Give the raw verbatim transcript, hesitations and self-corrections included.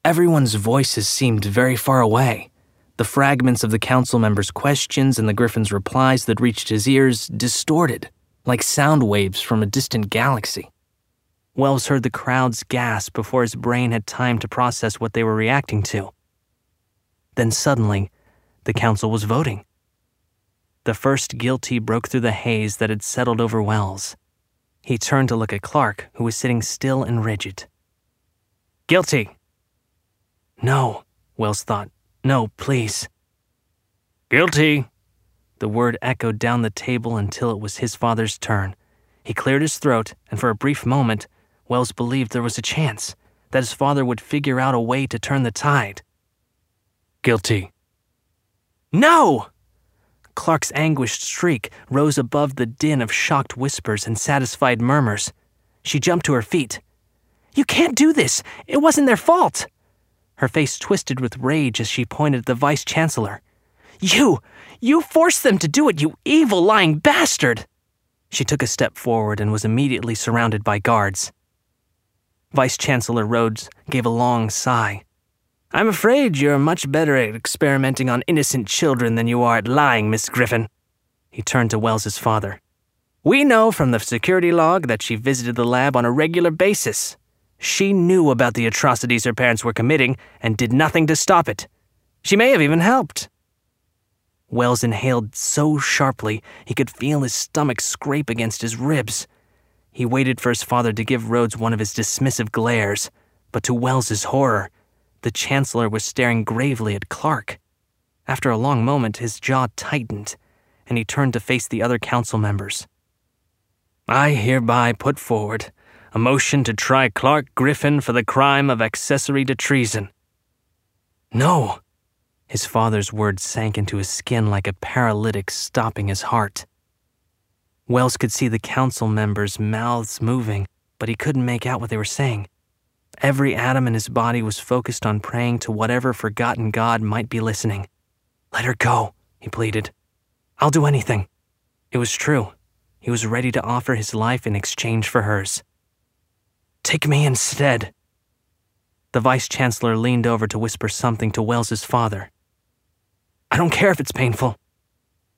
Everyone's voices seemed very far away. The fragments of the council members' questions and the Griffin's replies that reached his ears distorted, like sound waves from a distant galaxy. Wells heard the crowd's gasp before his brain had time to process what they were reacting to. Then suddenly, the council was voting. The first guilty broke through the haze that had settled over Wells. He turned to look at Clark, who was sitting still and rigid. "Guilty." "No," Wells thought. "No, please." "Guilty." The word echoed down the table until it was his father's turn. He cleared his throat, and for a brief moment, Wells believed there was a chance that his father would figure out a way to turn the tide. "Guilty." "No!" Clark's anguished shriek rose above the din of shocked whispers and satisfied murmurs. She jumped to her feet. "You can't do this! It wasn't their fault!" Her face twisted with rage as she pointed at the vice-chancellor. "You! You forced them to do it, you evil, lying bastard!" She took a step forward and was immediately surrounded by guards. Vice-Chancellor Rhodes gave a long sigh. "I'm afraid you're much better at experimenting on innocent children than you are at lying, Miss Griffin." He turned to Wells's father. "We know from the security log that she visited the lab on a regular basis. She knew about the atrocities her parents were committing and did nothing to stop it. She may have even helped." Wells inhaled so sharply he could feel his stomach scrape against his ribs. He waited for his father to give Rhodes one of his dismissive glares, but to Wells's horror, the Chancellor was staring gravely at Clark. After a long moment, his jaw tightened, and he turned to face the other council members. "I hereby put forward a motion to try Clark Griffin for the crime of accessory to treason." "No!" His father's words sank into his skin like a paralytic stopping his heart. Wells could see the council members' mouths moving, but he couldn't make out what they were saying. Every atom in his body was focused on praying to whatever forgotten god might be listening. "Let her go," he pleaded. "I'll do anything." It was true. He was ready to offer his life in exchange for hers. "Take me instead." The vice-chancellor leaned over to whisper something to Wells's father. "I don't care if it's painful.